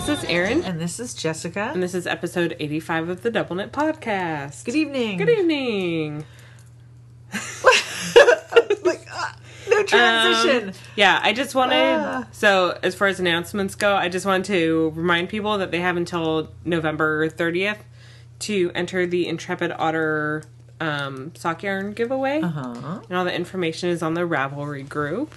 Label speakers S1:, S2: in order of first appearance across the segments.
S1: This is Erin.
S2: And this is Jessica.
S1: And this is episode 85 of the Double Knit Podcast.
S2: Good evening.
S1: Good evening.
S2: No transition.
S1: Yeah, I just wanted... So, as far as announcements go, I just wanted to remind people that they have until November 30th to enter the Intrepid Otter sock yarn giveaway. And all the information is on the Ravelry group.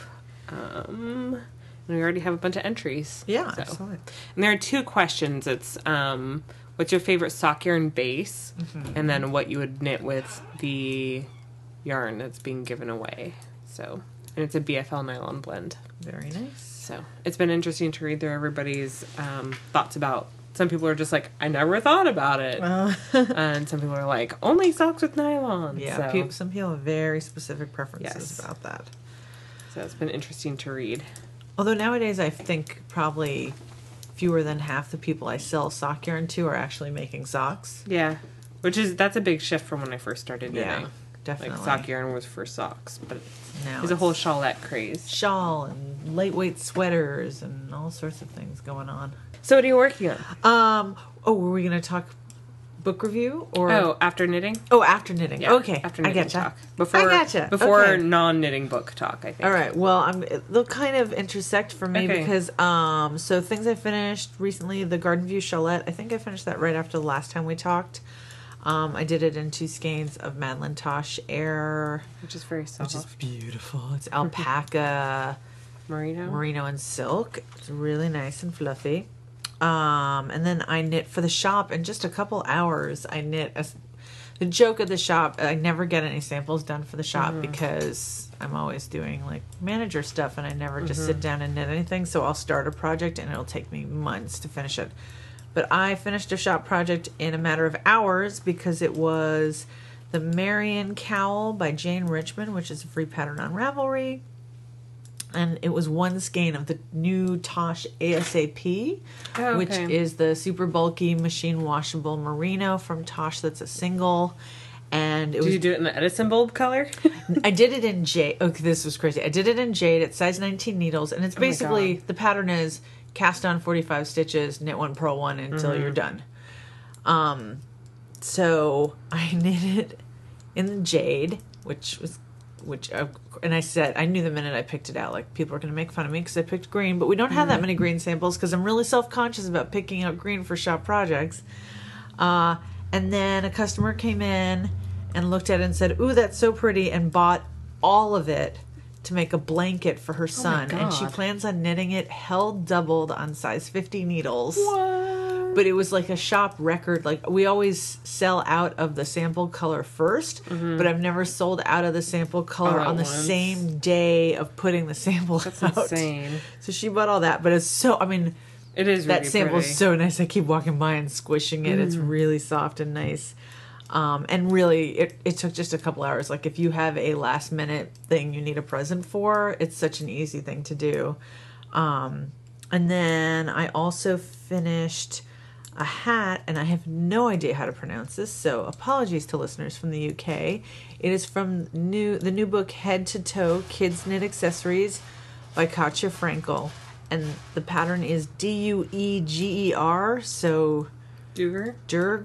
S1: And we already have a bunch of entries.
S2: Yeah,
S1: so.
S2: excellent.
S1: And there are two questions. It's what's your favorite sock yarn base? And then what you would knit with the yarn that's being given away. So, and it's a BFL nylon blend.
S2: Very nice.
S1: So it's been interesting to read through everybody's thoughts about. Some people are just like, I never thought about it. And some people are like, only socks with nylon.
S2: Yeah,
S1: so,
S2: some people have very specific preferences about that.
S1: So it's been interesting to read.
S2: Although nowadays I think probably fewer than half the people I sell sock yarn to are actually making socks.
S1: Yeah. That's a big shift from when I first started knitting.
S2: Yeah, definitely.
S1: Like sock yarn was for socks, but
S2: now
S1: there's a whole shawlette craze.
S2: Shawl and lightweight sweaters and all sorts of things going on.
S1: So what are you working on?
S2: Were we going to talk book review or
S1: after knitting?
S2: Oh, after knitting.
S1: Yeah,
S2: okay.
S1: After knitting
S2: I getcha.
S1: talk.
S2: Before
S1: okay. Non-knitting book talk, I think.
S2: All right. Well, they'll kind of intersect for me because so things I finished recently, the Garden View Shawlette, I think I finished that right after the last time we talked. I did it in 2 skeins of Madeline Tosh Air,
S1: which is very soft.
S2: Which is beautiful. It's alpaca, merino and silk. It's really nice and fluffy. And then I knit for the shop in just a couple hours. I knit the joke of the shop. I never get any samples done for the shop because I'm always doing like manager stuff and I never just sit down and knit anything. So I'll start a project and it'll take me months to finish it. But I finished a shop project in a matter of hours because it was the Marion Cowl by Jane Richmond, which is a free pattern on Ravelry. And it was 1 skein of the new Tosh ASAP, which is the super bulky machine washable merino from Tosh that's a single. And
S1: Did you do it in the Edison bulb color?
S2: I did it in jade. Okay, this was crazy. I did it in jade at size 19 needles. And it's basically, the pattern is cast on 45 stitches, knit 1, purl 1 until you're done. So I knit it in the jade, and I said, I knew the minute I picked it out, like, people are going to make fun of me because I picked green, but we don't have that many green samples because I'm really self-conscious about picking out green for shop projects. And then a customer came in and looked at it and said, ooh, that's so pretty, and bought all of it to make a blanket for her son. And she plans on knitting it held doubled on size 50 needles.
S1: What?
S2: But it was like a shop record. Like, we always sell out of the sample color first, but I've never sold out of the sample color on the same day of putting the sample out.
S1: That's insane.
S2: So she bought all that, but it's so, I mean,
S1: it is
S2: that
S1: really
S2: sample
S1: pretty.
S2: is so nice. I keep walking by and squishing it. It's really soft and nice. And really, it took just a couple hours. Like, if you have a last minute thing you need a present for, it's such an easy thing to do. And then I also finished a hat, and I have no idea how to pronounce this, so apologies to listeners from the UK. It is from the new book Head to Toe Kids Knit Accessories by Katja Frankel, and the pattern is Dueger. So Durger,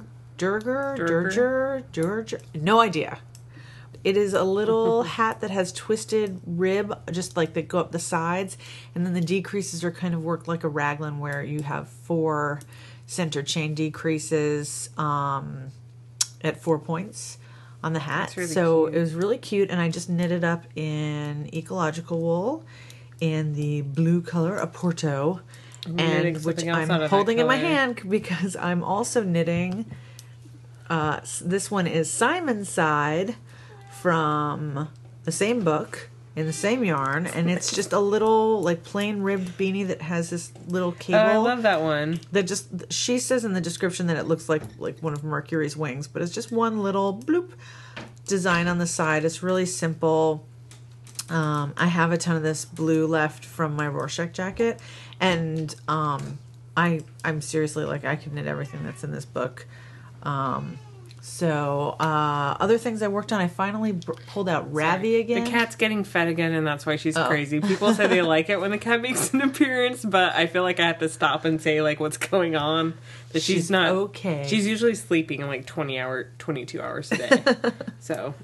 S2: no idea. It is a little hat that has twisted rib, just like that go up the sides, and then the decreases are kind of worked like a raglan, where you have 4 center chain decreases at 4 points on the hat. Really so cute. It was really cute, and I just knit it up in ecological wool in the blue color, a Porto, and which I'm holding in my hand because I'm also knitting. This one is Simon's Side from the same book in the same yarn, and it's just a little like plain ribbed beanie that has this little cable.
S1: Oh, I love that one.
S2: That she says in the description that it looks like one of Mercury's wings, but it's just one little bloop design on the side. It's really simple. I have a ton of this blue left from my Rorschach jacket, and I'm seriously like, I could knit everything that's in this book. So, other things I worked on, I finally pulled out Ravi again.
S1: The cat's getting fed again, and that's why she's crazy. People say they like it when the cat makes an appearance, but I feel like I have to stop and say, like, what's going on. That she's not
S2: okay.
S1: She's usually sleeping in, like, 22 hours a day. So.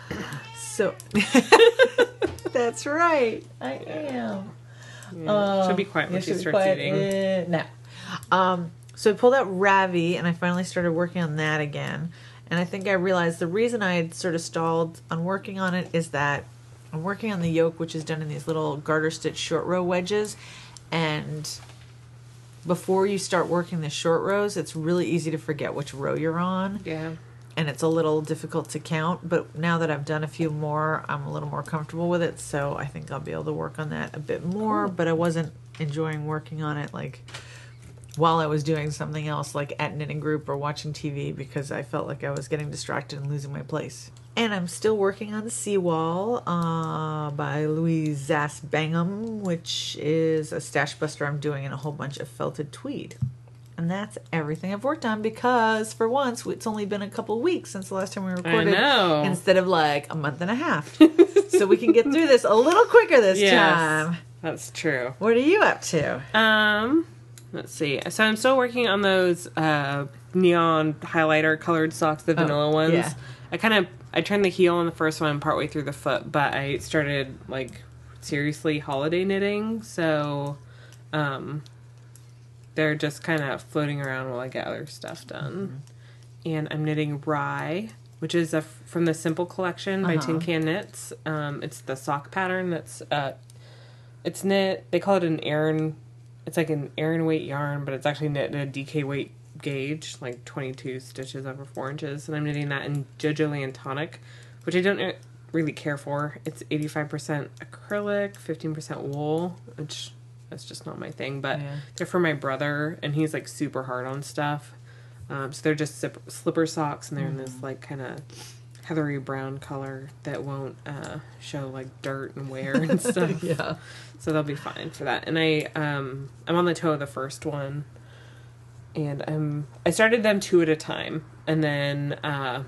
S2: That's right. I am.
S1: Yeah, she'll be quiet when she starts eating.
S2: No. So I pulled out Ravi, and I finally started working on that again. And I think I realized the reason I had sort of stalled on working on it is that I'm working on the yoke, which is done in these little garter stitch short row wedges. And before you start working the short rows, it's really easy to forget which row you're on.
S1: Yeah.
S2: And it's a little difficult to count. But now that I've done a few more, I'm a little more comfortable with it. So I think I'll be able to work on that a bit more. Cool. But I wasn't enjoying working on it like while I was doing something else, like at knitting group or watching TV, because I felt like I was getting distracted and losing my place. And I'm still working on the Seawall by Louise Zass Bangham, which is a stash buster I'm doing in a whole bunch of felted tweed. And that's everything I've worked on, because for once it's only been a couple weeks since the last time we recorded, instead of like a month and a half. So we can get through this a little quicker this time.
S1: That's true.
S2: What are you up to?
S1: Let's see. So I'm still working on those neon highlighter colored socks, the vanilla ones. Yeah. I turned the heel on the first one partway through the foot, but I started like seriously holiday knitting, so they're just kind of floating around while I get other stuff done. Mm-hmm. And I'm knitting Rye, which is from the Simple collection by Tin Can Knits. It's the sock pattern that's it's knit. They call it an Aran. It's like an Aran weight yarn, but it's actually knit in a DK weight gauge, like 22 stitches over 4 inches. And I'm knitting that in Jojo Land Tonic, which I don't really care for. It's 85% acrylic, 15% wool, which that's just not my thing. But they're for my brother, and he's like super hard on stuff. So they're just slipper socks, and they're in this like kind of heathery brown color that won't show like dirt and wear and stuff.
S2: Yeah.
S1: So they'll be fine for that. And I'm on the toe of the first one, and I started them 2 at a time, and then I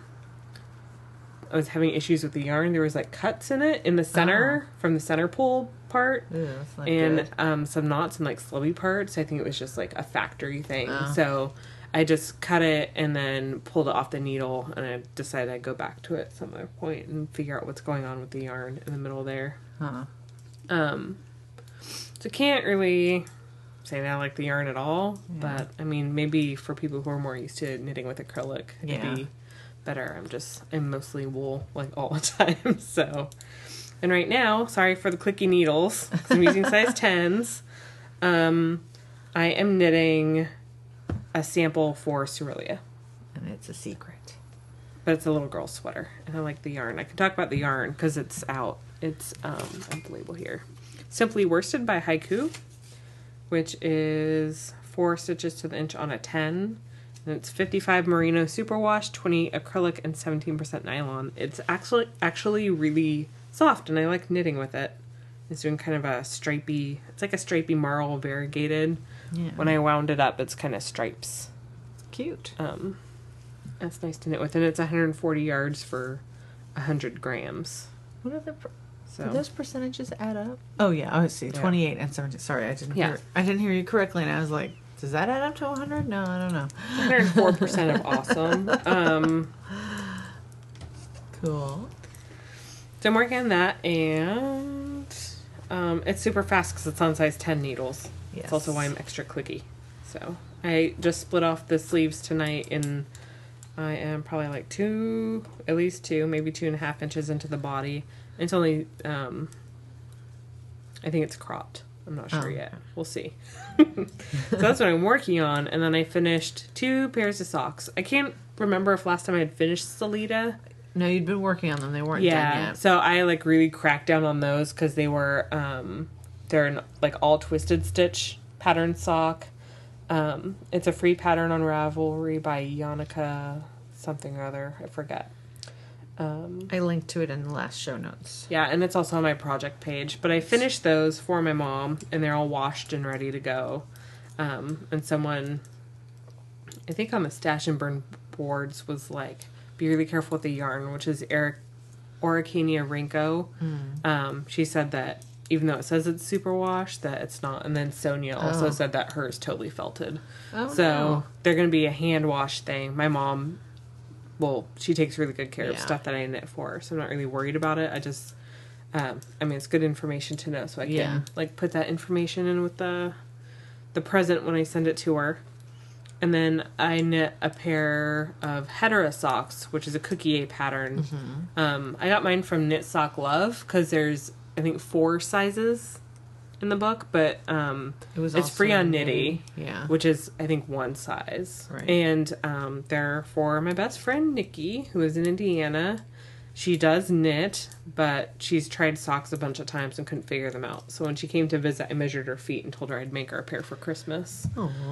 S1: was having issues with the yarn. There was like cuts in it in the center from the center pull part,
S2: that's not
S1: and
S2: good.
S1: Some knots and like slubby parts. I think it was just like a factory thing. So I just cut it and then pulled it off the needle, and I decided I'd go back to it at some other point and figure out what's going on with the yarn in the middle there. So can't really say that I like the yarn at all, but I mean, maybe for people who are more used to knitting with acrylic, it'd be better. I'm mostly wool like all the time, so. And right now, sorry for the clicky needles, 'cause I'm using size 10s. I am knitting a sample for Cerelia.
S2: And it's a secret.
S1: But it's a little girl sweater, and I like the yarn. I can talk about the yarn because it's out. It's on the label here. Simply Worsted by Haiku, which is 4 stitches to the inch on a 10. And it's 55 merino superwash, 20 acrylic, and 17% nylon. It's actually really soft, and I like knitting with it. It's doing kind of a stripy, it's like a stripy marl variegated. Yeah. When I wound it up, it's kind of stripes.
S2: Cute.
S1: That's nice to knit with, and it's 140 yards for 100 grams.
S2: What are do those percentages add up? Oh yeah, I see. 28 and 17. Sorry, I didn't hear you correctly, and I was like, does that add up to 100? No, I don't know.
S1: 104% of awesome.
S2: Cool.
S1: So I'm working on that, and it's super fast because it's on size 10 needles. Yes. That's also why I'm extra clicky. So I just split off the sleeves tonight, and I am probably like at least 2, maybe 2.5 inches into the body. It's only, I think it's cropped. I'm not sure yet. We'll see. So that's what I'm working on. And then I finished 2 pairs of socks. I can't remember if last time I had finished Salida.
S2: No, you'd been working on them. They weren't done yet.
S1: So I like really cracked down on those because they were, they're in, like all twisted stitch pattern sock. It's a free pattern on Ravelry by Yannicka something or other. I forget.
S2: I linked to it in the last show notes.
S1: Yeah, and it's also on my project page. But I finished those for my mom, and they're all washed and ready to go. And someone, I think on the Stash and Burn boards, was like, be really careful with the yarn, which is Araucania Renko. She said that even though it says it's superwash, that it's not. And then Sonia also said that hers totally felted. So they're going to be a hand wash thing. My mom, well, she takes really good care of stuff that I knit for her, so I'm not really worried about it. I just, I mean, it's good information to know, so I can like put that information in with the present when I send it to her. And then I knit a pair of Hetera socks, which is a Cookie A pattern. I got mine from Knit Sock Love because there's, I think, 4 sizes in the book, but it's free on Knitty, which is, I think, 1 size.
S2: Right.
S1: And they're for my best friend, Nikki, who is in Indiana. She does knit, but she's tried socks a bunch of times and couldn't figure them out. So when she came to visit, I measured her feet and told her I'd make her a pair for Christmas.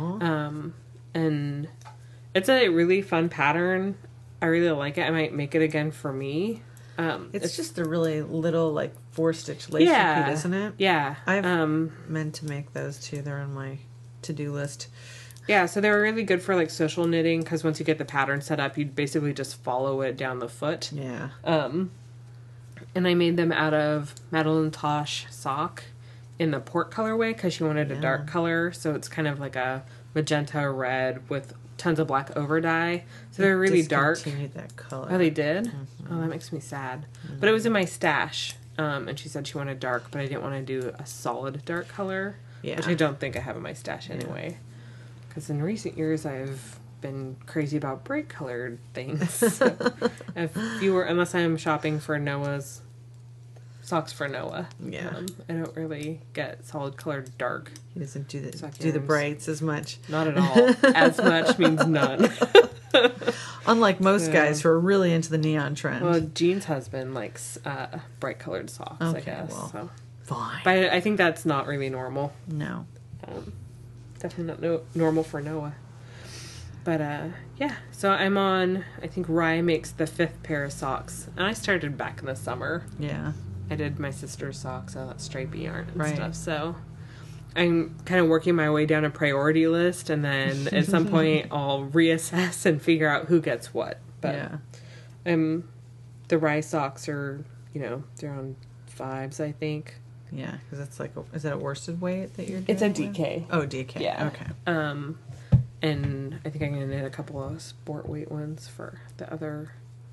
S1: And it's a really fun pattern. I really like it. I might make it again for me.
S2: It's just a really little, like, 4-stitch lace repeat, isn't it?
S1: Yeah.
S2: I've meant to make those, too. They're on my to-do list.
S1: Yeah, so they were really good for, like, social knitting, because once you get the pattern set up, you basically just follow it down the foot.
S2: Yeah.
S1: And I made them out of Madeline Tosh sock in the port colorway, because she wanted a dark color, so it's kind of like a magenta red with tons of black over dye. So they're really dark.
S2: Discontinued that color.
S1: Oh, they did? Oh, that makes me sad. But it was in my stash, and she said she wanted dark, but I didn't want to do a solid dark color, which I don't think I have in my stash anyway. Because in recent years, I've been crazy about bright colored things. So unless I'm shopping for Noah's socks for Noah.
S2: Yeah.
S1: I don't really get solid colored dark.
S2: He doesn't do the brights as much.
S1: Not at all. As much means none.
S2: Unlike most guys who are really into the neon trend.
S1: Well, Jean's husband likes bright colored socks, I guess.
S2: Well,
S1: so.
S2: Fine.
S1: But I think that's not really normal.
S2: No.
S1: Definitely not normal for Noah. But, yeah. So I'm on, I think Rye makes the 5th pair of socks. And I started back in the summer.
S2: Yeah.
S1: I did my sister's socks, all that stripey yarn and stuff. So I'm kind of working my way down a priority list. And then at some point I'll reassess and figure out who gets what. But the Rye socks are, they're on 5s, I think.
S2: Yeah, because it's like, is that a worsted weight that you're doing?
S1: It's a DK.
S2: Oh, DK.
S1: Yeah.
S2: Okay.
S1: And I think I'm going to knit a couple of sport weight ones for other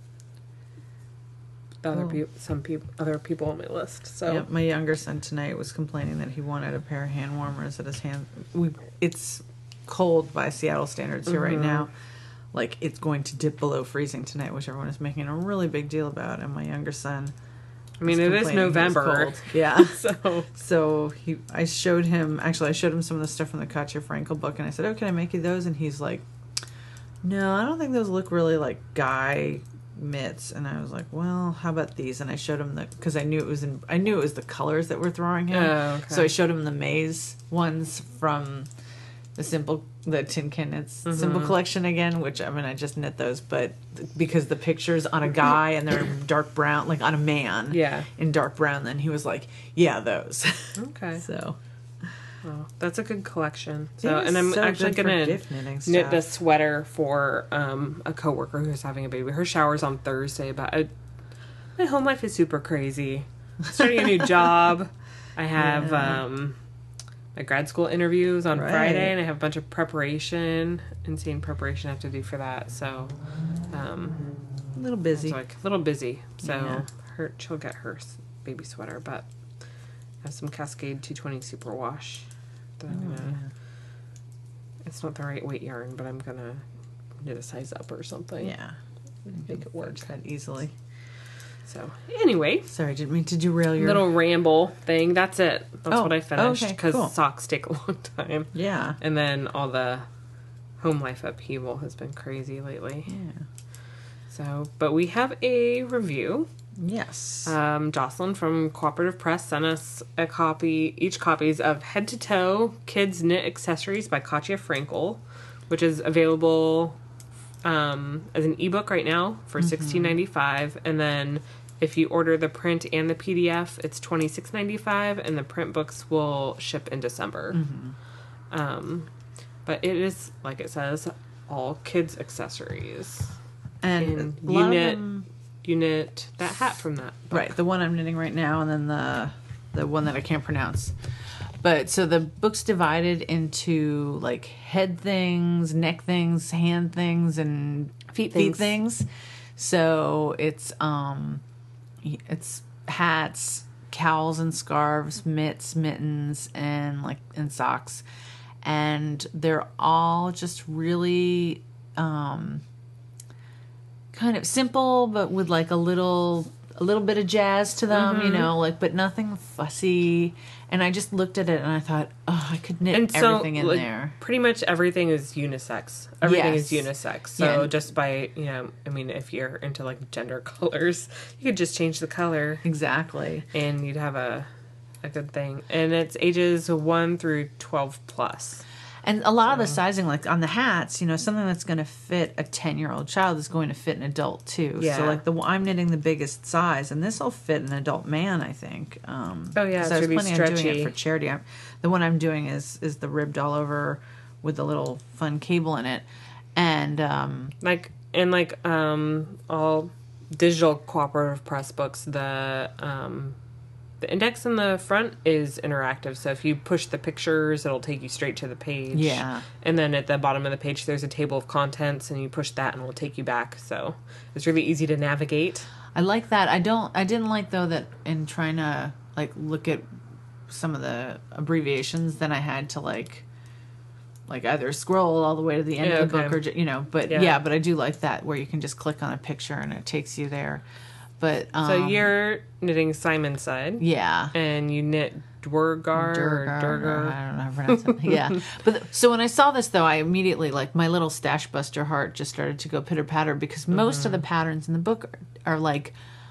S1: people on my list. So
S2: yeah, my younger son tonight was complaining that he wanted a pair of hand warmers at his hand. It's cold by Seattle standards here right now. Like, it's going to dip below freezing tonight, which everyone is making a really big deal about. And my younger son,
S1: I mean, it is November.
S2: Yeah.
S1: So
S2: I showed him some of the stuff from the Katja Frankel book, and I said, "Oh, can I make you those?" And he's like, "No, I don't think those look really like guy mitts." And I was like, "Well, how about these?" And I showed him because I knew it was the colors that were throwing him.
S1: Oh, okay.
S2: So I showed him the Maze ones from the Tin Can Knits Simple collection again, which, I mean, I just knit those, but because the picture's on a guy and they're dark brown, like on a man in dark brown, then he was like, yeah, those.
S1: Okay.
S2: So.
S1: Well, that's a good collection. So, and I'm actually going to knit the sweater for a coworker who's having a baby. Her shower's on Thursday, but my home life is super crazy. Starting a new job. I have my grad school interviews on Friday, and I have a bunch of insane preparation I have to do for that. So,
S2: a little busy.
S1: So, she'll get her baby sweater, but I have some Cascade 220 superwash that I'm gonna. It's not the right weight yarn, but I'm gonna knit a size up or something.
S2: Yeah,
S1: make it work
S2: that easily.
S1: So, anyway.
S2: Sorry, I didn't mean to derail your...
S1: little ramble thing. That's it. That's what I finished. Because socks take a long time.
S2: Yeah.
S1: And then all the home life upheaval has been crazy lately.
S2: Yeah.
S1: So, but we have a review.
S2: Yes.
S1: Jocelyn from Cooperative Press sent us each copies of Head to Toe Kids Knit Accessories by Katja Frankel, which is available as an ebook right now for $16.95, and then if you order the print and the PDF, it's $26.95, and the print books will ship in December. But it is, like it says, all kids accessories.
S2: And
S1: you knit that hat from that book.
S2: Right, the one I'm knitting right now, and then the one that I can't pronounce. But so the book's divided into like head things, neck things, hand things, and feet things. So it's hats, cowls and scarves, mitts, mittens, and socks. And they're all just really kind of simple, but with like a little bit of jazz to them, you know, like, but nothing fussy. And I just looked at it and I thought, oh, I could knit everything in there.
S1: Pretty much everything is unisex. Everything is unisex. So just by, you know, I mean, if you're into like gender colors, you could just change the color.
S2: Exactly.
S1: And you'd have a good thing. And it's ages 1 through 12 plus.
S2: And a lot of the sizing, like on the hats, you know, something that's going to fit a 10-year-old child is going to fit an adult too. Yeah. So like I'm knitting the biggest size, and this will fit an adult man, I think.
S1: It's really
S2: I was planning
S1: stretchy.
S2: on doing it for charity. The one I'm doing is the ribbed all over with the little fun cable in it, and
S1: all digital cooperative press books, the index in the front is interactive, so if you push the pictures, it'll take you straight to the page.
S2: Yeah.
S1: And then at the bottom of the page, there's a table of contents, and you push that, and it'll take you back. So it's really easy to navigate.
S2: I like that. I didn't like, though, that in trying to, like, look at some of the abbreviations, then I had to, like either scroll all the way to the end of the book, or, you know, but but I do like that, where you can just click on a picture, and it takes you there. But
S1: so you're knitting Simon side, and you knit Durgar.
S2: I don't know how to pronounce it. Yeah, but so when I saw this, though, I immediately, like, my little Stash Buster heart just started to go pitter patter, because most of the patterns in the book are like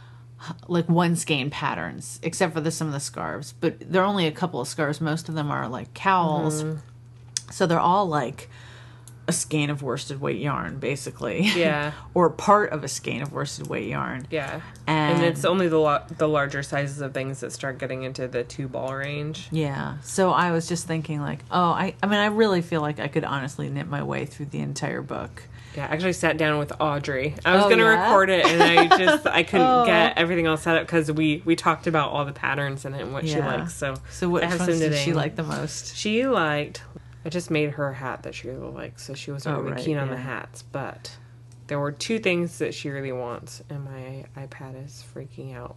S2: one skein patterns, except for some of the scarves. But there are only a couple of scarves. Most of them are like cowls, so they're all like a skein of worsted weight yarn, basically.
S1: Yeah.
S2: Or part of a skein of worsted weight yarn.
S1: Yeah. And it's only the larger sizes of things that start getting into the 2-ball range.
S2: Yeah. So I was just thinking, like, I mean, I really feel like I could honestly knit my way through the entire book.
S1: Yeah, I actually sat down with Audrey. I was going to record it, and I couldn't get everything all set up, because we talked about all the patterns in it and what she likes. So
S2: what ones did she like the most?
S1: She liked... I just made her a hat that she really likes, so she wasn't really keen on the hats. But there were 2 things that she really wants, and my iPad is freaking out.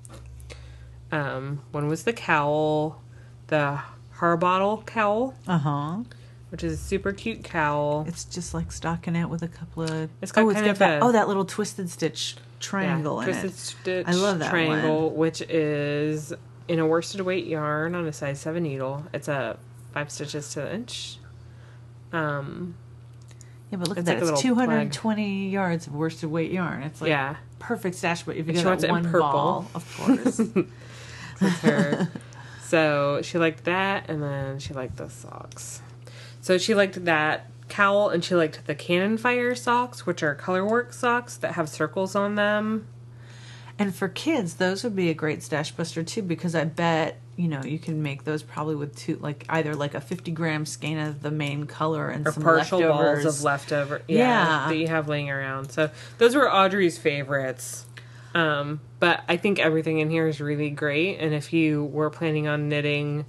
S1: One was the cowl, the Harbottle cowl. Which is a super cute cowl.
S2: It's just like stockinette with a couple of...
S1: It's got
S2: that little twisted stitch triangle in it.
S1: Twisted stitch
S2: I love that
S1: triangle, which is in a worsted weight yarn on a size 7 needle. It's a 5 stitches to the inch.
S2: Yeah, but look at that. It's 220 yards of worsted weight yarn. It's like perfect stash, but if you got that one ball, of course.
S1: That's her. So she liked that, and then she liked the socks. So she liked that cowl, and she liked the Cannon Fire socks, which are colorwork socks that have circles on them.
S2: And for kids, those would be a great stash buster too, because I bet, you know, you can make those probably with either like a 50-gram skein of the main color and some
S1: partial
S2: leftovers.
S1: balls of leftover, that you have laying around. So those were Audrey's favorites. But I think everything in here is really great. And if you were planning on knitting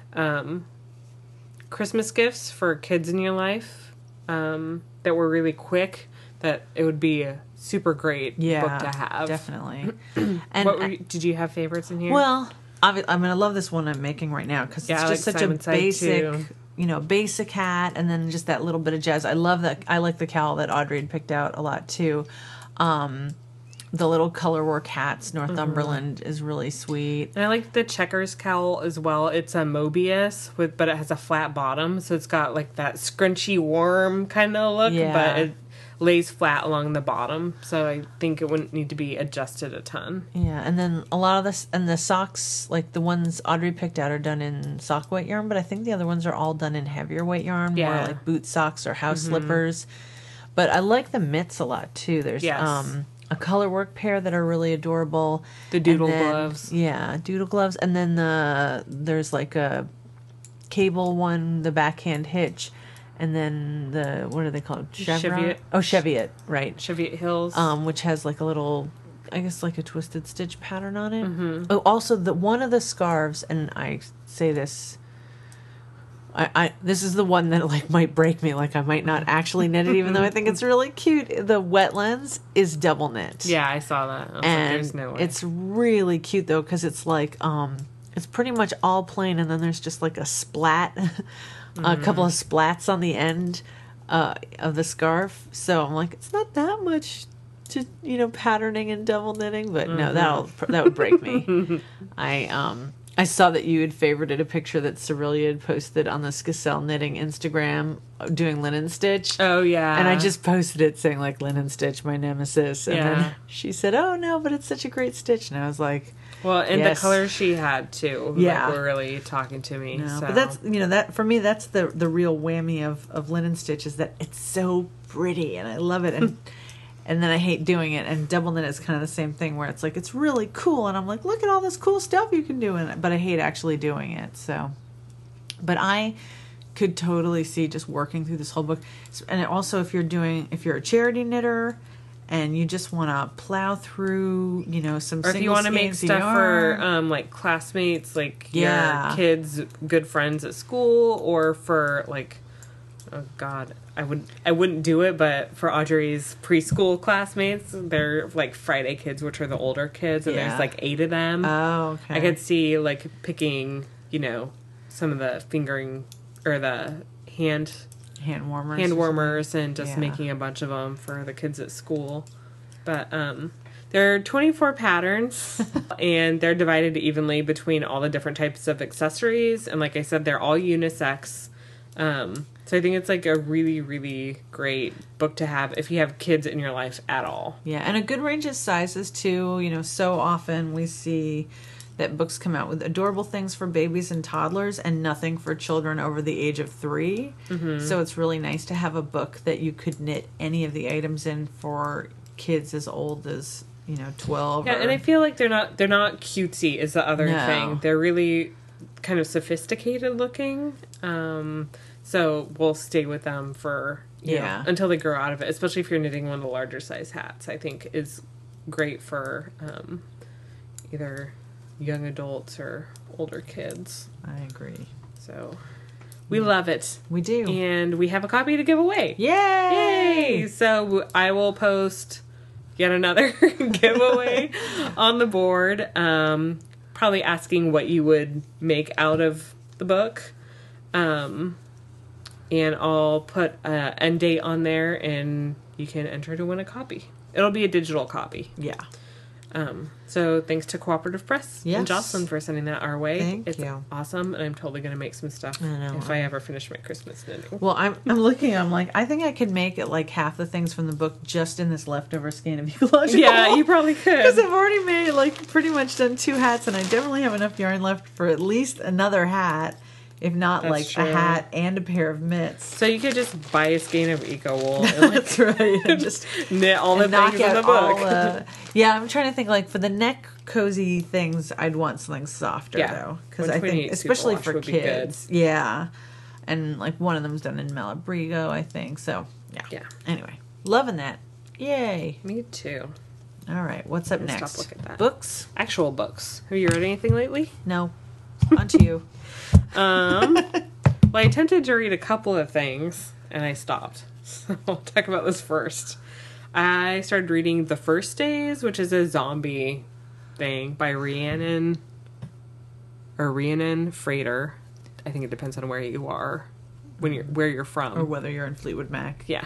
S1: Christmas gifts for kids in your life that were really quick, that it would be a super great book to have.
S2: Definitely.
S1: And did you have favorites in here?
S2: Well, I mean, I love this one I'm making right now, because it's just such Simon a basic, basic hat, and then just that little bit of jazz. I love that. I like the cowl that Audrey had picked out a lot too. The little colorwork hats, Northumberland, is really sweet.
S1: And I like the checkers cowl as well. It's a Mobius, but it has a flat bottom, so it's got like that scrunchy, warm kind of look, but it lays flat along the bottom, so I think it wouldn't need to be adjusted a ton.
S2: Yeah, and then a lot of this, and the socks, like the ones Audrey picked out, are done in sock weight yarn, but I think the other ones are all done in heavier weight yarn, more like boot socks or house slippers. But I like the mitts a lot too. There's a colorwork pair that are really adorable.
S1: The doodle gloves.
S2: Yeah, doodle gloves, and then there's like a cable one, the backhand hitch. And then what are they called?
S1: Cheviot.
S2: Oh, Cheviot, right.
S1: Cheviot Hills.
S2: Which has like a little, I guess like a twisted stitch pattern on it. Mm-hmm. Oh, also one of the scarves, and I say this, this is the one that like might break me. Like I might not actually knit it, even though I think it's really cute. The Wetlands is double knit.
S1: Yeah, I saw that. I was
S2: and
S1: like, there's no way.
S2: It's really cute though, because it's like it's pretty much all plain, and then there's just like a splat, a couple of splats on the end of the scarf. So I'm like, it's not that much to patterning and double knitting, but no, that would break me. I saw that you had favorited a picture that Cerelia had posted on the Skacel Knitting Instagram doing linen stitch.
S1: Oh, yeah.
S2: And I just posted it saying, like, linen stitch, my nemesis. And then she said, oh, no, but it's such a great stitch. And I was like...
S1: Well, and yes. The colors she had, too, were really talking to me.
S2: No,
S1: so.
S2: But that's, that for me, that's the real whammy of linen stitch, is that it's so pretty, and I love it. And... And then I hate doing it. And double knit is kind of the same thing, where it's like, it's really cool. And I'm like, look at all this cool stuff you can do in it. But I hate actually doing it. So, but I could totally see just working through this whole book. And also, if you're a charity knitter and you just want to plow through, some
S1: or if you want to make stuff for like classmates, like your kids' good friends at school, or for like, oh God, I wouldn't do it, but for Audrey's preschool classmates, they're like Friday kids, which are the older kids, and there's like 8 of them.
S2: Oh, okay.
S1: I could see like picking, some of the fingering or the hand warmers and just making a bunch of them for the kids at school. But there are 24 patterns, and they're divided evenly between all the different types of accessories, and like I said, they're all unisex. So I think it's like a really, really great book to have if you have kids in your life at all.
S2: Yeah, and a good range of sizes too. So often we see that books come out with adorable things for babies and toddlers and nothing for children over the age of 3. Mm-hmm. So it's really nice to have a book that you could knit any of the items in for kids as old as 12.
S1: Yeah, and I feel like they're not cutesy is the other thing. They're really kind of sophisticated looking. So we'll stay with them for until they grow out of it, especially if you're knitting one of the larger size hats. I think is great for either young adults or older kids.
S2: I agree.
S1: So we love it.
S2: We do.
S1: And we have a copy to give away.
S2: Yay!
S1: So I will post yet another giveaway on the board, probably asking what you would make out of the book. And I'll put an end date on there, and you can enter to win a copy. It'll be a digital copy.
S2: Yeah.
S1: So thanks to Cooperative Press and Jocelyn for sending that our way.
S2: Thank you.
S1: Awesome, and I'm totally going to make some stuff if I ever finish my Christmas knitting.
S2: Well, I'm looking. I'm like, I think I could make it like half the things from the book just in this leftover skein of ecological.
S1: Yeah, you probably could.
S2: Because I've already made pretty much done 2 hats, and I definitely have enough yarn left for at least another hat. If not, That's true. A hat and a pair of mitts.
S1: So you could just buy a skein of eco wool. And
S2: That's right. And just
S1: knit all the things in the book.
S2: I'm trying to think, for the neck cozy things, I'd want something softer, though. Because I think, especially for kids. Yeah. And, one of them's done in Malabrigo, I think. So, yeah. Anyway, loving that. Yay.
S1: Me too.
S2: All right. What's up next?
S1: Stop looking at that.
S2: Books?
S1: Actual books. Have you read anything lately?
S2: No. On to you.
S1: Well, I attempted to read a couple of things, and I stopped. So I'll talk about this first. I started reading The First Days, which is a zombie thing by Rhiannon Frater. I think it depends on where you are, where you're from.
S2: Or whether you're in Fleetwood Mac.
S1: Yeah.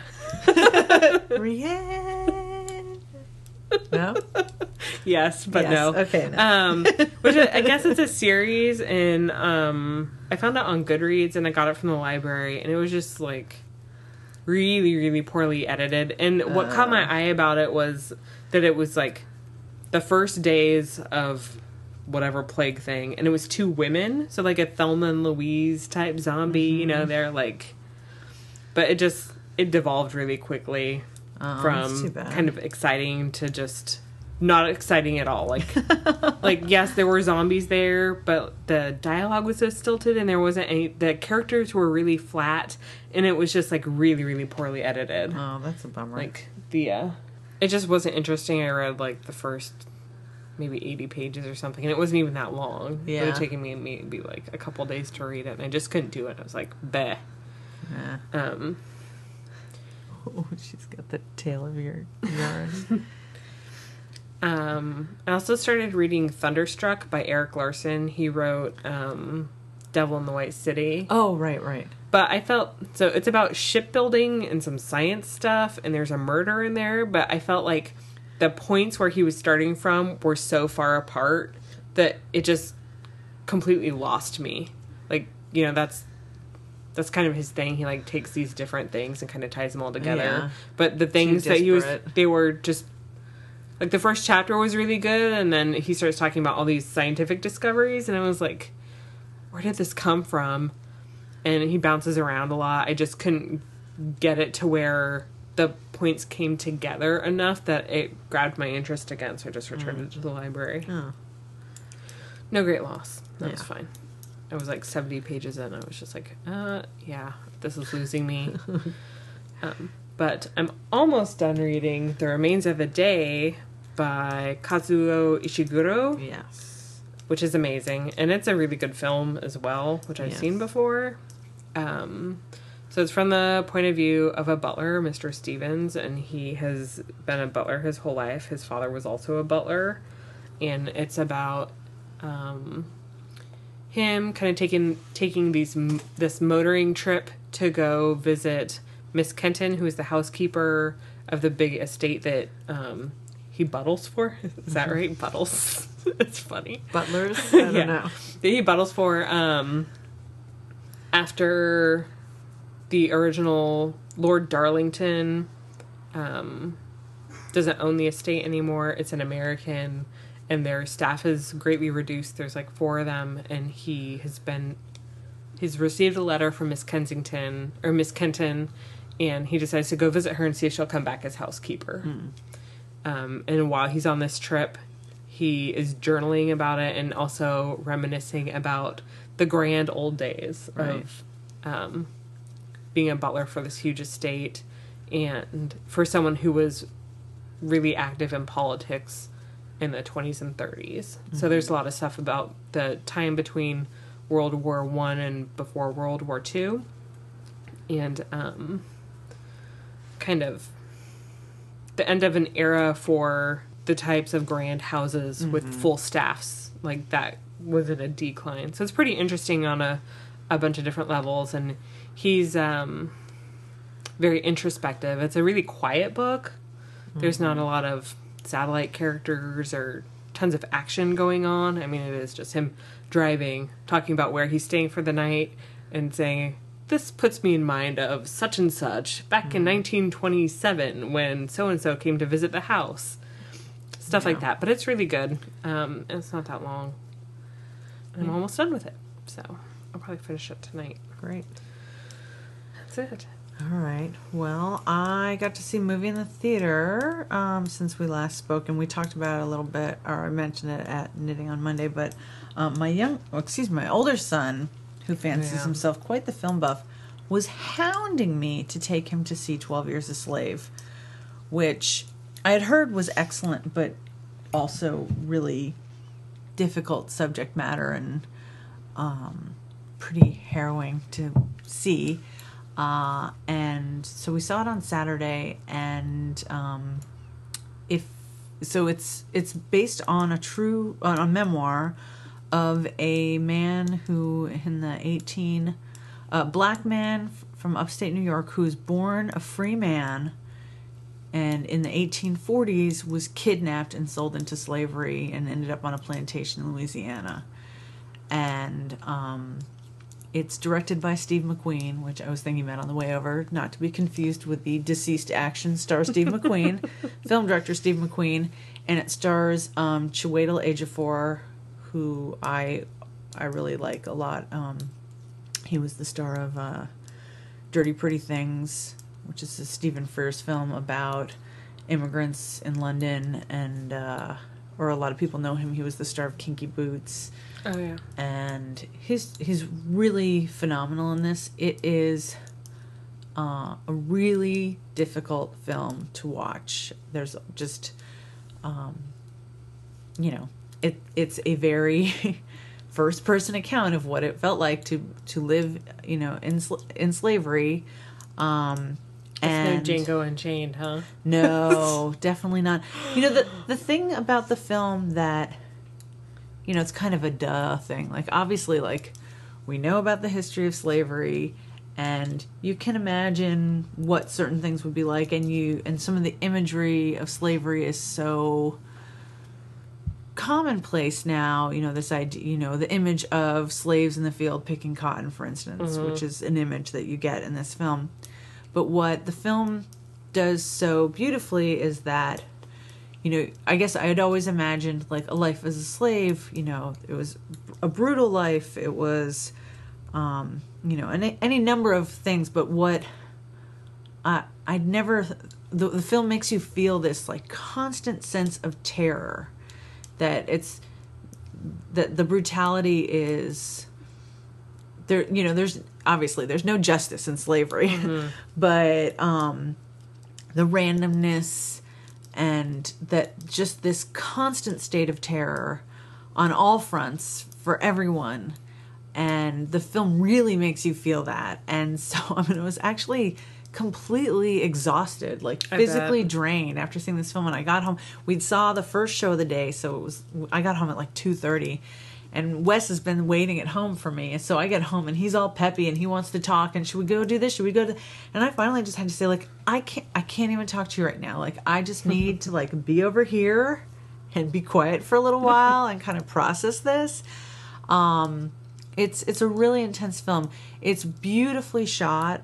S2: Rhiannon. No?
S1: Yes, but no.
S2: Okay. No.
S1: Which I guess it's a series, and I found it on Goodreads, and I got it from the library, and it was just really, really poorly edited. And what caught my eye about it was that it was the first days of whatever plague thing, and it was 2 women, so a Thelma and Louise type zombie.
S2: Mm-hmm.
S1: They're but it devolved really quickly from kind of exciting to just not exciting at all. Like yes, there were zombies there, but the dialogue was so stilted, and there wasn't any. The characters were really flat, and it was just like really, really poorly edited.
S2: Oh, that's a bummer.
S1: Like it just wasn't interesting. I read like the first maybe 80 pages or something, and it wasn't even that long.
S2: Yeah.
S1: It would taken me maybe like a couple days to read it, and I just couldn't do it. I was like, bleh.
S2: Yeah. Oh, she's got the tail of your yarn.
S1: I also started reading Thunderstruck by Eric Larson. He wrote Devil in the White City.
S2: Oh, right.
S1: But I felt, so it's about shipbuilding and some science stuff, and there's a murder in there, but I felt like the points where he was starting from were so far apart that it just completely lost me. Like, you know, that's kind of his thing. He like takes these different things and kind of ties them all together. Yeah. But the things that they were just like, the first chapter was really good, and then he starts talking about all these scientific discoveries, and I was like, where did this come from? And he bounces around a lot. I just couldn't get it to where the points came together enough that it grabbed my interest again, so I just returned it to the library.
S2: Oh.
S1: No great loss. That was fine. I was like 70 pages in. I was just like, yeah, this is losing me. But I'm almost done reading The Remains of the Day by Kazuo Ishiguro.
S2: Yes.
S1: Which is amazing. And it's a really good film as well, which I've seen before. So it's from the point of view of a butler, Mr. Stevens, and he has been a butler his whole life. His father was also a butler. And it's about him kind of taking this motoring trip to go visit Miss Kenton, who is the housekeeper of the big estate that he buttles for. Is that right? Buttles. It's funny.
S2: Butlers? I don't know.
S1: That he buttles for after the original Lord Darlington doesn't own the estate anymore. It's an American, and their staff is greatly reduced. There's like 4 of them, and he's received a letter from Miss Kenton, and he decides to go visit her and see if she'll come back as housekeeper. And while he's on this trip, he is journaling about it and also reminiscing about the grand old days of being a butler for this huge estate, and for someone who was really active in politics in the 20s and 30s. So there's a lot of stuff about the time between World War I and before World War II, and kind of the end of an era for the types of grand houses with full staffs. Like, that was in a decline. So it's pretty interesting on a bunch of different levels, and he's very introspective. It's a really quiet book. There's not a lot of satellite characters or tons of action going on. I mean, it is just him driving, talking about where he's staying for the night, and saying, this puts me in mind of such and such back in 1927 when so-and-so came to visit the house. Stuff like that. But it's really good. And it's not that long. I'm almost done with it. So I'll probably finish it tonight.
S2: Great.
S1: That's it.
S2: All right. Well, I got to see a movie in the theater since we last spoke, and we talked about it a little bit, or I mentioned it at Knitting on Monday, but my older son, who fancies himself quite the film buff, was hounding me to take him to see 12 Years a Slave, which I had heard was excellent, but also really difficult subject matter and pretty harrowing to see. And so we saw it on Saturday, and it's based on a memoir of a man who in the black man from upstate New York who was born a free man, and in the 1840s was kidnapped and sold into slavery and ended up on a plantation in Louisiana. And it's directed by Steve McQueen, which I was thinking about on the way over, not to be confused with the Deceased action star Steve McQueen, film director Steve McQueen, and it stars Chiwetel Ejiofor, who I really like a lot. He was the star of Dirty Pretty Things, which is a Stephen Frears film about immigrants in London, and or a lot of people know him. He was the star of Kinky Boots.
S1: Oh yeah.
S2: And he's really phenomenal in this. It is a really difficult film to watch. There's just it's a very first person account of what it felt like to live, in slavery. And
S1: no Django Unchained, huh?
S2: No, definitely not. The thing about the film that, it's kind of a duh thing. Like, obviously, like, we know about the history of slavery, and you can imagine what certain things would be like, and some of the imagery of slavery is so commonplace now. This idea, the image of slaves in the field picking cotton, for instance, which is an image that you get in this film. But what the film does so beautifully is that, I guess I had always imagined, like, a life as a slave. It was a brutal life. It was, any number of things. But what I'd never, the film makes you feel this, like, constant sense of terror. That that the brutality is there. There's no justice in slavery, but the randomness and that just this constant state of terror on all fronts for everyone. And the film really makes you feel that. And so, it was actually completely exhausted, like physically drained after seeing this film. When I got home, we saw the first show of the day, so I got home at like 2:30. And Wes has been waiting at home for me. And so I get home and he's all peppy and he wants to talk. And should we go do this? Should we go to... And I finally just had to say, like, I can't even talk to you right now. Like, I just need to, like, be over here and be quiet for a little while and kind of process this. It's a really intense film. It's beautifully shot.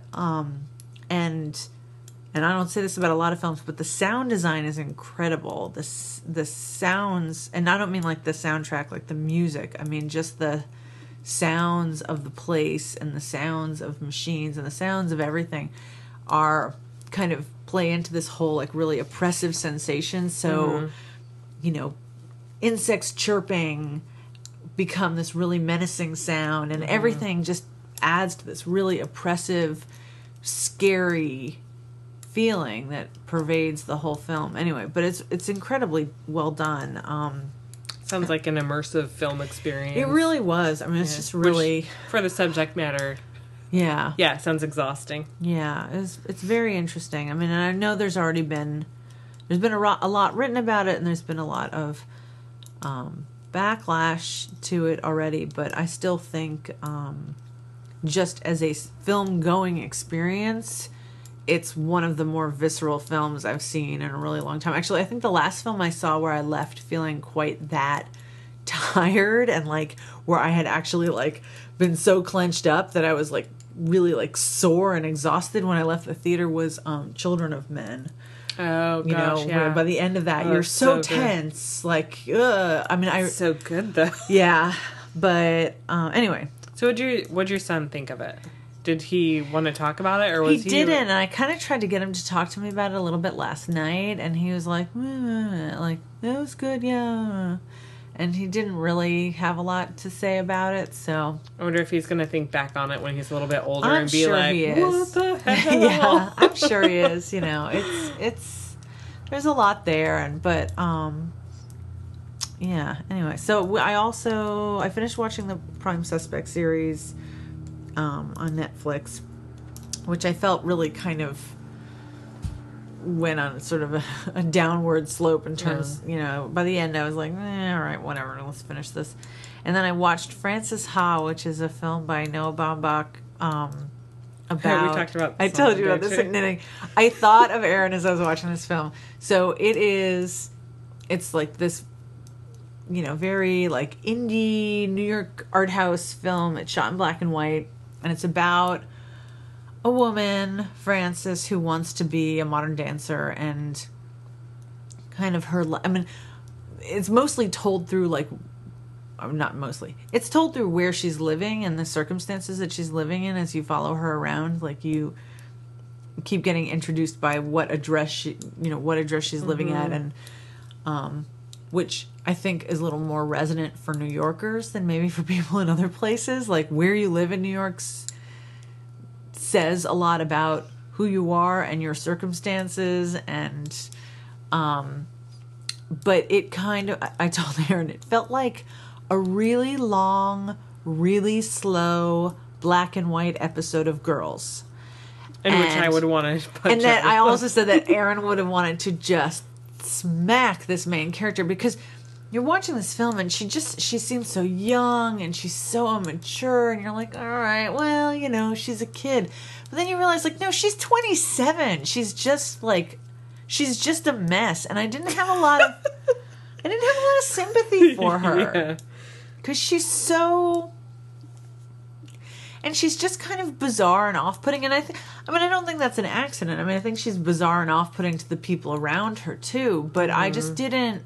S2: And I don't say this about a lot of films, but the sound design is incredible. The sounds, and I don't mean like the soundtrack, like the music. I mean just the sounds of the place and the sounds of machines and the sounds of everything are kind of play into this whole like really oppressive sensation. So, insects chirping become this really menacing sound, and everything just adds to this really oppressive, scary feeling that pervades the whole film. Anyway, but it's incredibly well done.
S1: Sounds like an immersive film experience.
S2: It really was. It's just really...
S1: Which, for the subject matter...
S2: Yeah.
S1: Yeah, it sounds exhausting.
S2: Yeah, it's very interesting. And I know there's been a lot written about it, and there's been a lot of backlash to it already, but I still think just as a film-going experience, it's one of the more visceral films I've seen in a really long time. Actually, I think the last film I saw where I left feeling quite that tired and like where I had actually like been so clenched up that I was like really like sore and exhausted when I left the theater was Children of Men.
S1: Oh gosh,
S2: where by the end of that you're so tense. Like,
S1: so good though.
S2: Yeah, but anyway.
S1: So what'd your son think of it? Did he want to talk about it, or was he?
S2: He didn't, and I kind of tried to get him to talk to me about it a little bit last night, and he was like, that was good, yeah. And he didn't really have a lot to say about it, so...
S1: I wonder if he's going to think back on it when he's a little bit older
S2: I'm
S1: and be
S2: sure
S1: like,
S2: he is.
S1: What the hell?
S2: Yeah, I'm sure he is, it's... There's a lot there, but yeah, anyway. So I finished watching the Prime Suspect series on Netflix, which I felt really kind of went on sort of a downward slope in terms, by the end I was like, all right, whatever, let's finish this. And then I watched Frances Ha, which is a film by Noah Baumbach, about...
S1: we talked about this.
S2: I told you about this at Knitting. I thought of Aaron as I was watching this film. So it's like this, very like indie New York art house film. It's shot in black and white, and it's about a woman, Frances, who wants to be a modern dancer, and kind of her... it's mostly told through like... Not mostly. It's told through where she's living and the circumstances that she's living in as you follow her around. Like keep getting introduced by what address she's living at, and which I think is a little more resonant for New Yorkers than maybe for people in other places. Like, where you live in New York says a lot about who you are and your circumstances, and but it kind of, I told Aaron, it felt like a really long, really slow black and white episode of Girls.
S1: In which I would want to punch.
S2: And that I also said that Aaron would have wanted to just smack this main character, because you're watching this film and she seems so young and she's so immature, and you're like, all right, well, you know, she's a kid. But then you realize, like, no, she's 27. She's just a mess. And I didn't have a lot of sympathy for her. Because she's so... And she's just kind of bizarre and off-putting. And I don't think that's an accident. I mean, I think she's bizarre and off-putting to the people around her, too. But I just didn't...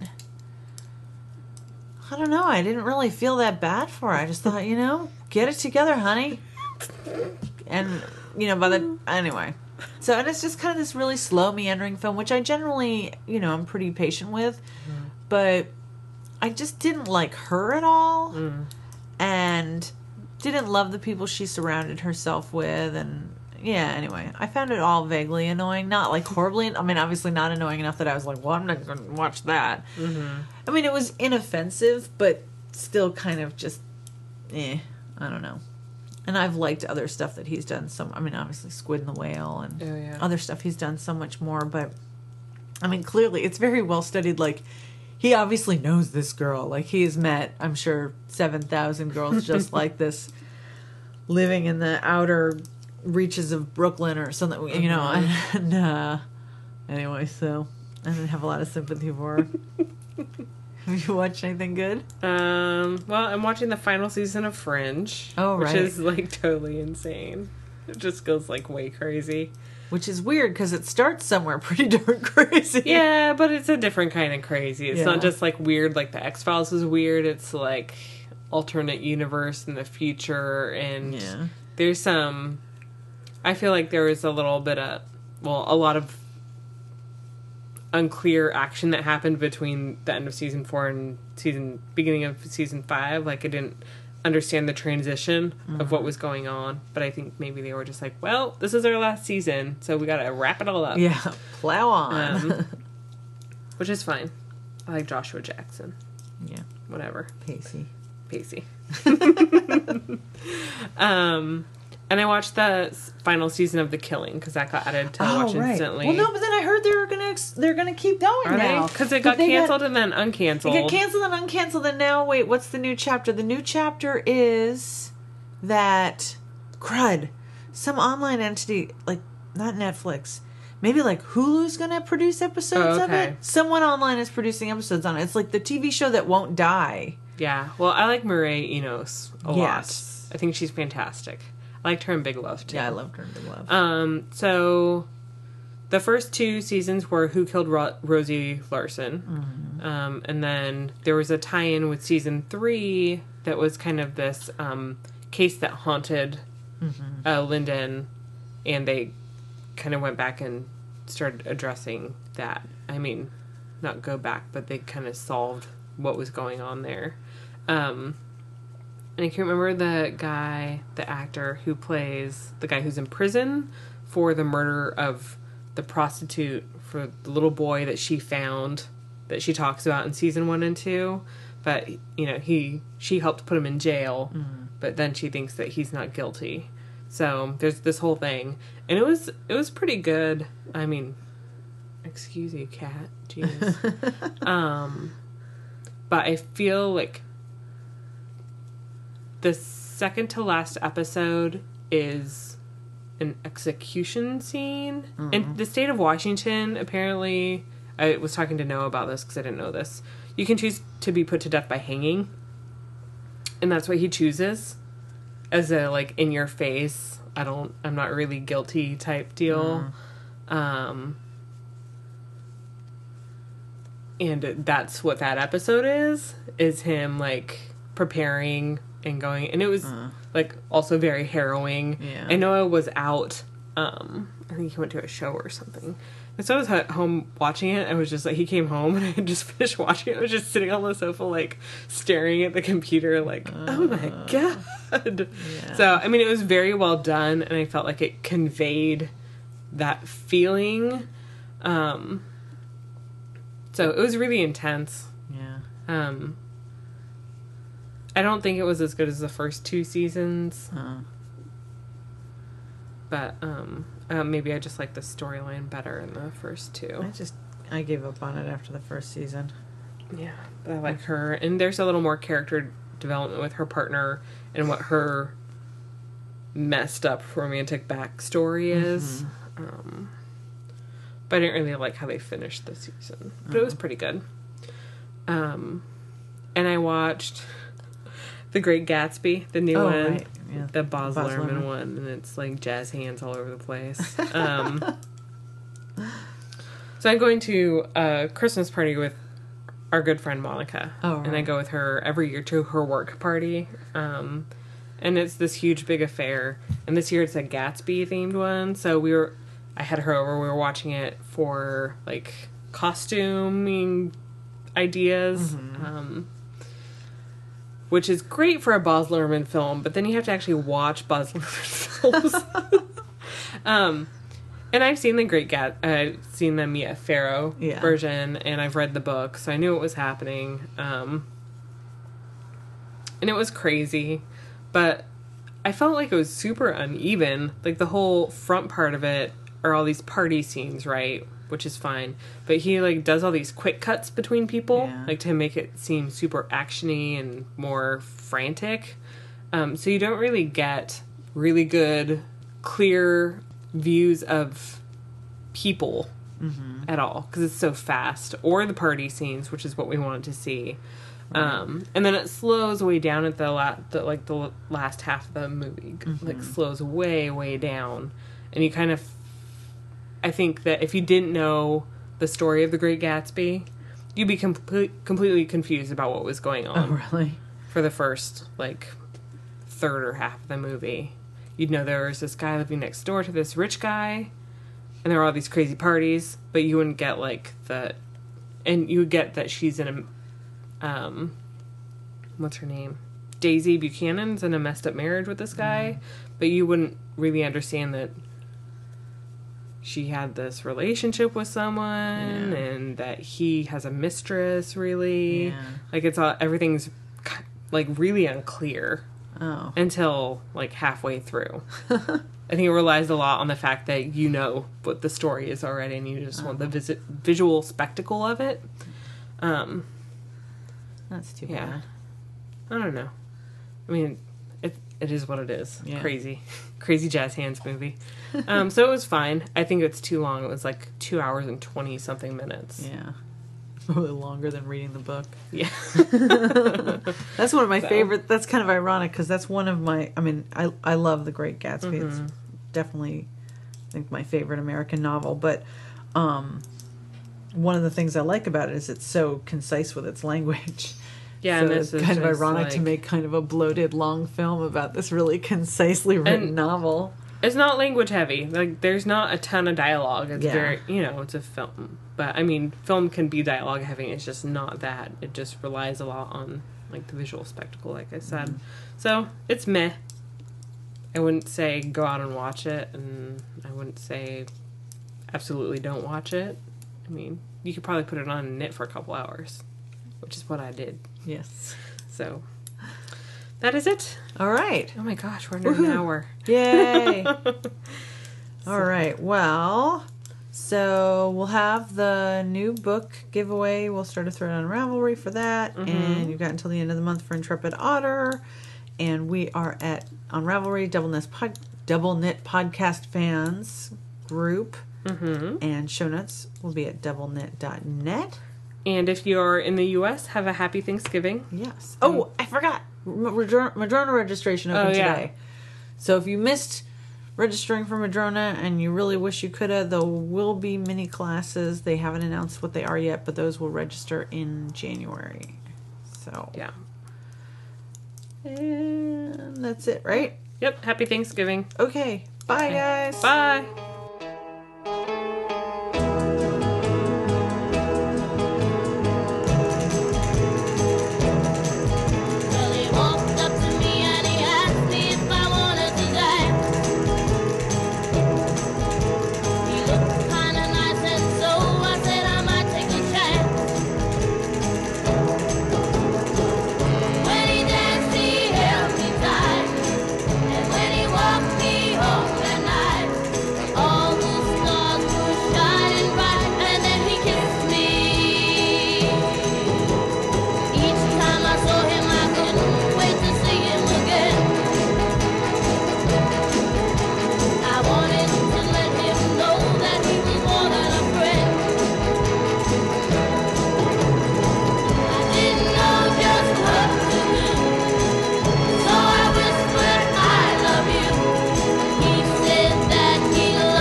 S2: I don't know. I didn't really feel that bad for her. I just thought, you know, get it together, honey. And, you know, anyway. So, and it's just kind of this really slow, meandering film, which I generally, you know, I'm pretty patient with. But I just didn't like her at all. And... didn't love the people she surrounded herself with, and yeah, anyway, I found it all vaguely annoying. Not like horribly, I mean, obviously not annoying enough that I was like, well, I'm not going to watch that. I mean, it was inoffensive, but still kind of just, I don't know. And I've liked other stuff that he's done. I mean, obviously Squid and the Whale and other stuff he's done so much more, but I mean, clearly it's very well studied. Like, he obviously knows this girl. Like, he has met, I'm sure, 7,000 girls just like this, living in the outer reaches of Brooklyn or something, you know. And anyway, so I didn't have a lot of sympathy for her. Have you watched anything good?
S1: Well, I'm watching the final season of Fringe.
S2: Oh, right.
S1: Which is, like, totally insane. It just goes, like, way crazy.
S2: Which is weird, because it starts somewhere pretty darn crazy.
S1: Yeah, but it's a different kind of crazy. It's not just, like, weird, like the X-Files is weird. It's, like, alternate universe in the future, and there's some... I feel like there was a little bit of... well, a lot of unclear action that happened between the end of season 4 and beginning of season 5. Like, I didn't understand the transition of what was going on, but I think maybe they were just like, well, this is our last season, so we gotta wrap it all up.
S2: Yeah, plow on.
S1: Which is fine. I like Joshua Jackson.
S2: Yeah.
S1: Whatever.
S2: Pacey.
S1: And I watched the final season of The Killing, because that got added to watch instantly.
S2: Well, no, but then I heard they're gonna keep going now.
S1: Because it got canceled and then uncanceled.
S2: It got canceled and uncanceled, and now, wait, what's the new chapter? The new chapter is that, crud, some online entity, like, not Netflix, maybe like Hulu's gonna produce episodes of it. Someone online is producing episodes on it. It's like the TV show that won't die.
S1: Yeah, well, I like Mireille Enos a lot. I think she's fantastic. I liked her in Big Love, too.
S2: Yeah, I loved her in Big Love.
S1: So, the first 2 seasons were Who Killed Rosie Larson. And then there was a tie-in with season 3 that was kind of this case that haunted Linden, and they kind of went back and started addressing that. I mean, not go back, but they kind of solved what was going on there. And I can't remember the actor who plays the guy who's in prison for the murder of the prostitute for the little boy that she found, that she talks about in season 1 and 2. But, you know, she helped put him in jail, but then she thinks that he's not guilty. So there's this whole thing. And it was pretty good. I mean, excuse you, cat. Jeez. But I feel like the second to last episode is an execution scene. In the state of Washington, apparently, I was talking to Noah about this because I didn't know this. You can choose to be put to death by hanging. And that's what he chooses. As a, like, in your face, I'm not really guilty type deal. And that's what that episode is him, like, preparing and going, and it was like also very harrowing. And Noah was out I think he went to a show or something. And so I was at home watching it. I was just like, he came home and I had just finished watching it. I was just sitting on the sofa, like, staring at the computer, like, oh my God. Yeah. So, I mean, it was very well done, and I felt like it conveyed that feeling. So it was really intense.
S2: Yeah.
S1: I don't think it was as good as the first 2 seasons. But, maybe I just like the storyline better in the first 2.
S2: I gave up on it after the first season.
S1: Yeah, but I like her. And there's a little more character development with her partner and what her messed up romantic backstory is. But I didn't really like how they finished the season. But it was pretty good. And I watched The Great Gatsby, the new one. Right. Yeah. The Baz Luhrmann one, and it's like jazz hands all over the place. So I'm going to a Christmas party with our good friend Monica. Oh, right. And I go with her every year to her work party. And it's this huge, big affair. And this year it's a Gatsby-themed one. So I had her over. We were watching it for, like, costuming ideas. Which is great for a Baz Luhrmann film, but then you have to actually watch Baz Luhrmann films. And I've seen I've seen the Mia Farrow version, and I've read the book, so I knew what was happening. And it was crazy, but I felt like it was super uneven. Like, the whole front part of it are all these party scenes, right? Which is fine. But he, like, does all these quick cuts between people, like, to make it seem super actiony and more frantic. So you don't really get really good, clear views of people at all, because it's so fast. Or the party scenes, which is what we wanted to see. And then it slows way down at the last half of the movie. Like, slows way, way down. And you kind of... I think that if you didn't know the story of The Great Gatsby, you'd be completely confused about what was going on.
S2: Oh, really?
S1: For the first, like, third or half of the movie. You'd know there was this guy living next door to this rich guy, and there were all these crazy parties, but you wouldn't get, like, and you would get that she's in a, what's her name? Daisy Buchanan's in a messed up marriage with this guy, but you wouldn't really understand that she had this relationship with someone, and that he has a mistress, really. Yeah. Like, everything's, like, really unclear. Oh. Until, like, halfway through. I think it relies a lot on the fact that you know what the story is already, and you just want the visual spectacle of it.
S2: That's too bad.
S1: I don't know. I mean, it is what it is. Yeah. Crazy jazz hands movie. So it was fine. I think it's too long. It was like 2 hours and 20-something minutes.
S2: Yeah. Probably longer than reading the book.
S1: Yeah.
S2: That's one of my favorite. That's kind of ironic, because that's one of my... I mean, I love The Great Gatsby. It's definitely, I think, my favorite American novel. But one of the things I like about it is it's so concise with its language. Yeah, so and it's kind of ironic to make kind of a bloated, long film about this really concisely written novel.
S1: It's not language heavy. Like, there's not a ton of dialogue. It's very, it's a film. But, I mean, film can be dialogue heavy. It's just not that. It just relies a lot on, like, the visual spectacle, like I said. So, it's meh. I wouldn't say go out and watch it, and I wouldn't say absolutely don't watch it. I mean, you could probably put it on and knit for a couple hours, which is what I did.
S2: Yes.
S1: So, that is it.
S2: All right.
S1: Oh my gosh, we're under an hour.
S2: Yay. All right. Well, so we'll have the new book giveaway. We'll start a thread on Ravelry for that. And you've got until the end of the month for Intrepid Otter. And we are on Ravelry, Double Knit Podcast Fans group. And show notes will be at doubleknit.net.
S1: And if you're in the U.S., have a happy Thanksgiving.
S2: Yes. Oh, I forgot. Madrona registration open today. So if you missed registering for Madrona and you really wish you could have, there will be mini classes. They haven't announced what they are yet, but those will register in January. So.
S1: Yeah.
S2: And that's it, right?
S1: Yep. Happy Thanksgiving.
S2: Okay. Bye, guys.
S1: Bye.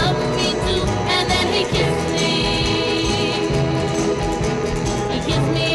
S3: Kiss me